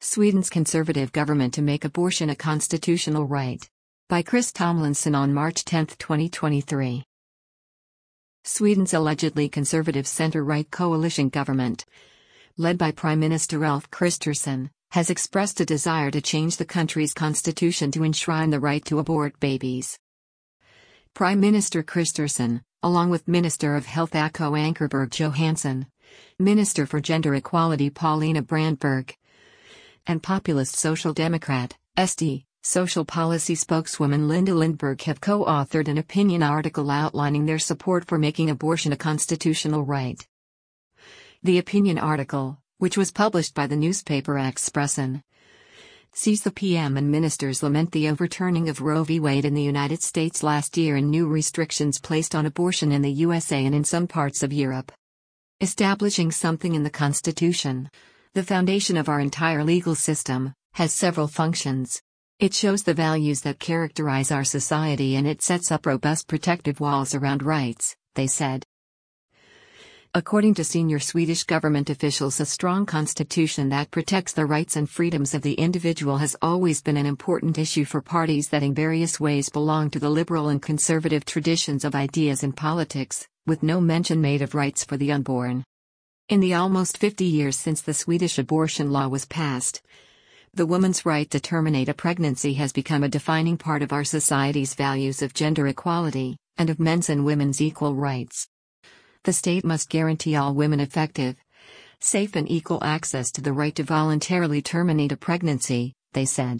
Sweden's conservative government to make abortion a constitutional right. By Chris Tomlinson on March 10, 2023. Sweden's allegedly conservative center-right coalition government, led by Prime Minister Ulf Kristersson, has expressed a desire to change the country's constitution to enshrine the right to abort babies. Prime Minister Kristersson, along with Minister of Health Acko Ankerberg Johansson, Minister for Gender Equality Paulina Brandberg, and populist Social Democrat, SD, social policy spokeswoman Linda Lindberg have co-authored an opinion article outlining their support for making abortion a constitutional right. The opinion article, which was published by the newspaper Expressen, sees the PM and ministers lament the overturning of Roe v. Wade in the United States last year and new restrictions placed on abortion in the USA and in some parts of Europe. Establishing something in the Constitution, the foundation of our entire legal system, has several functions. It shows the values that characterize our society and it sets up robust protective walls around rights, they said. According to senior Swedish government officials, a strong constitution that protects the rights and freedoms of the individual has always been an important issue for parties that in various ways belong to the liberal and conservative traditions of ideas in politics, with no mention made of rights for the unborn. In the almost 50 years since the Swedish abortion law was passed, the woman's right to terminate a pregnancy has become a defining part of our society's values of gender equality, and of men's and women's equal rights. The state must guarantee all women effective, safe and equal access to the right to voluntarily terminate a pregnancy, they said.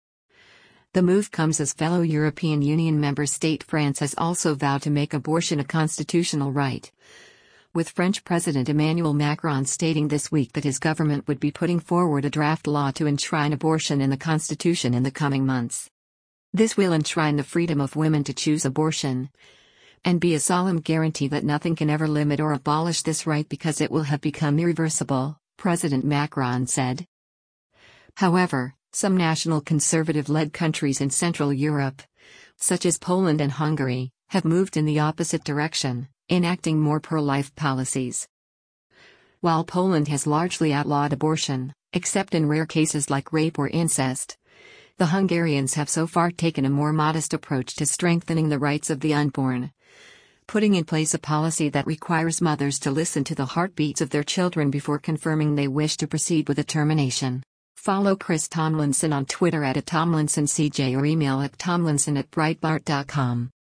The move comes as fellow European Union member state France has also vowed to make abortion a constitutional right, with French President Emmanuel Macron stating this week that his government would be putting forward a draft law to enshrine abortion in the Constitution in the coming months. This will enshrine the freedom of women to choose abortion, and be a solemn guarantee that nothing can ever limit or abolish this right because it will have become irreversible, President Macron said. However, some national conservative-led countries in Central Europe, such as Poland and Hungary, have moved in the opposite direction, enacting more pro-life policies. While Poland has largely outlawed abortion, except in rare cases like rape or incest, the Hungarians have so far taken a more modest approach to strengthening the rights of the unborn, putting in place a policy that requires mothers to listen to the heartbeats of their children before confirming they wish to proceed with a termination. Follow Chris Tomlinson on Twitter @TomlinsonCJ or email at tomlinson@breitbart.com.